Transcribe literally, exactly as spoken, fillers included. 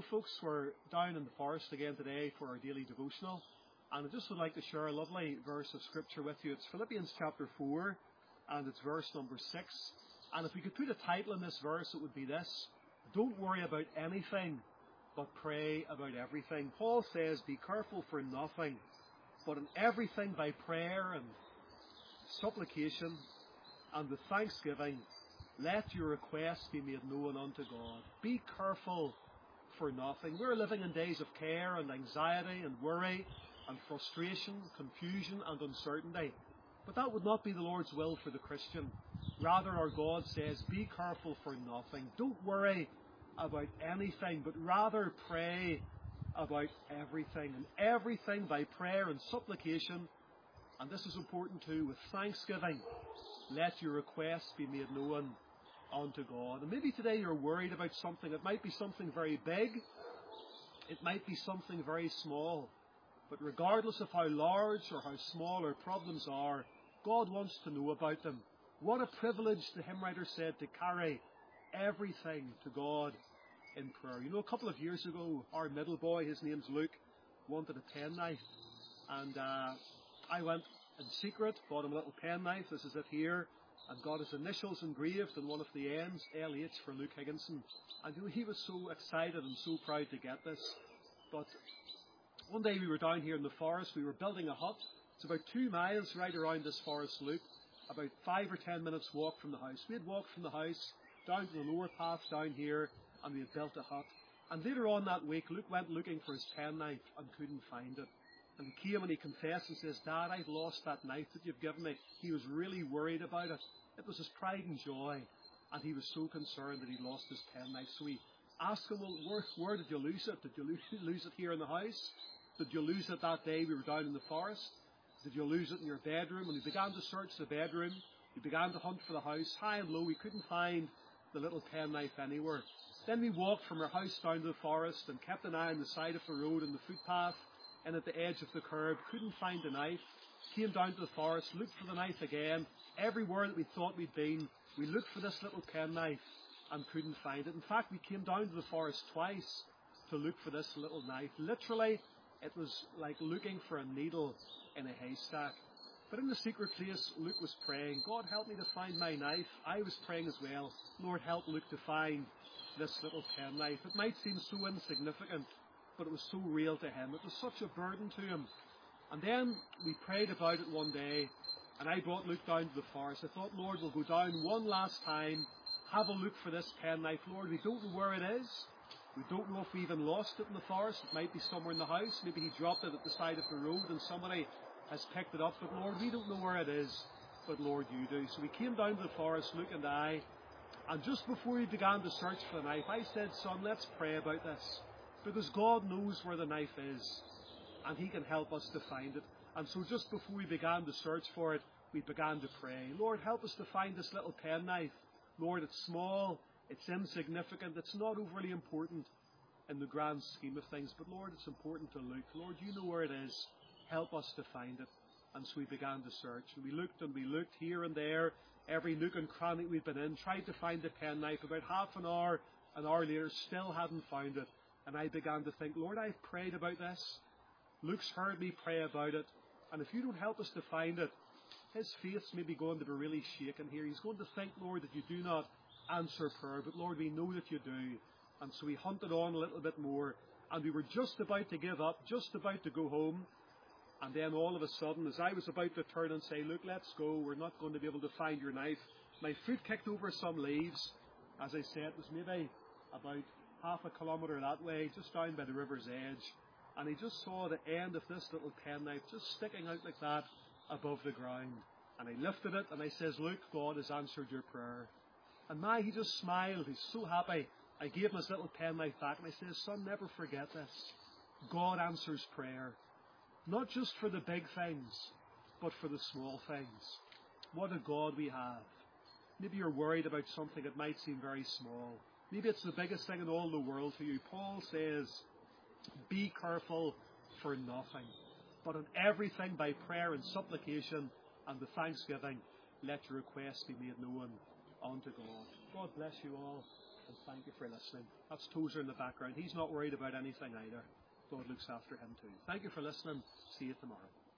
Well, folks, we're down in the forest again today for our daily devotional, and I just would like to share a lovely verse of Scripture with you. It's Philippians chapter four, and it's verse number six. And if we could put a title on this verse, it would be this: Don't worry about anything, but pray about everything. Paul says, be careful for nothing, but in everything by prayer and supplication and with thanksgiving, let your requests be made known unto God. Be careful for nothing. We're living in days of care and anxiety and worry and frustration, confusion and uncertainty. But that would not be the Lord's will for the Christian. Rather, our God says, be careful for nothing. Don't worry about anything, but rather pray about everything. And everything by prayer and supplication, and this is important too, with thanksgiving, let your requests be made known unto God. And maybe today you're worried about something. It might be something very big. It might be something very small. But regardless of how large or how small our problems are, God wants to know about them. What a privilege, the hymn writer said, to carry everything to God in prayer. You know, a couple of years ago, our middle boy, his name's Luke, wanted a penknife. And uh, I went in secret, bought him a little penknife. This is it here. And got his initials engraved on one of the ends, L H for Luke Higginson. And you know, he was so excited and so proud to get this. But one day we were down here in the forest. We were building a hut. It's about two miles right around this forest loop, about five or ten minutes walk from the house. We had walked from the house down to the lower path down here, and we had built a hut. And later on that week, Luke went looking for his penknife and couldn't find it. And he came and he confessed and says, Dad, I've lost that knife that you've given me. He was really worried about it. It was his pride and joy. And he was so concerned that he lost his penknife. So we asked him, well, where, where did you lose it? Did you lose, lose it here in the house? Did you lose it that day we were down in the forest? Did you lose it in your bedroom? And we began to search the bedroom. We began to hunt for the house. High and low, we couldn't find the little penknife anywhere. Then we walked from our house down to the forest and kept an eye on the side of the road and the footpath and at the edge of the curb. Couldn't find the knife. Came down to the forest, looked for the knife again. Everywhere that we thought we'd been, we looked for this little penknife and couldn't find it. In fact, we came down to the forest twice to look for this little knife. Literally, it was like looking for a needle in a haystack. But in the secret place, Luke was praying, God, help me to find my knife. I was praying as well. Lord, help Luke to find this little penknife. It might seem so insignificant, but it was so real to him. It was such a burden to him. And then we prayed about it one day, and I brought Luke down to the forest. I thought, Lord, we'll go down one last time, have a look for this penknife. Lord, we don't know where it is. We don't know if we even lost it in the forest. It might be somewhere in the house. Maybe he dropped it at the side of the road and somebody has picked it up. But Lord, we don't know where it is. But Lord, you do. So we came down to the forest, Luke and I, and just before we began to search for the knife, I said, son, let's pray about this. Because God knows where the knife is, and he can help us to find it. And so just before we began to search for it, we began to pray. Lord, help us to find this little penknife. Lord, it's small, it's insignificant, it's not overly important in the grand scheme of things, but Lord, it's important to Luke. Lord, you know where it is. Help us to find it. And so we began to search. And we looked and we looked here and there, every nook and cranny we'd been in, tried to find the penknife. About half an hour, an hour later, still hadn't found it. And I began to think, Lord, I've prayed about this. Luke's heard me pray about it. And if you don't help us to find it, his faith's maybe going to be really shaken here. He's going to think, Lord, that you do not answer prayer. But Lord, we know that you do. And so we hunted on a little bit more. And we were just about to give up, just about to go home. And then all of a sudden, as I was about to turn and say, look, let's go, we're not going to be able to find your knife, my foot kicked over some leaves. As I said, it was maybe about half a kilometre that way, just down by the river's edge. And he just saw the end of this little penknife just sticking out like that above the ground. And I lifted it and I says, look, God has answered your prayer. And my, he just smiled. He's so happy. I gave him his little penknife back and I says, son, never forget this. God answers prayer. Not just for the big things, but for the small things. What a God we have. Maybe you're worried about something that might seem very small. Maybe it's the biggest thing in all the world to you. Paul says, be careful for nothing, but in everything by prayer and supplication and with thanksgiving, let your requests be made known unto God. God bless you all. And thank you for listening. That's Tozer in the background. He's not worried about anything either. God looks after him too. Thank you for listening. See you tomorrow.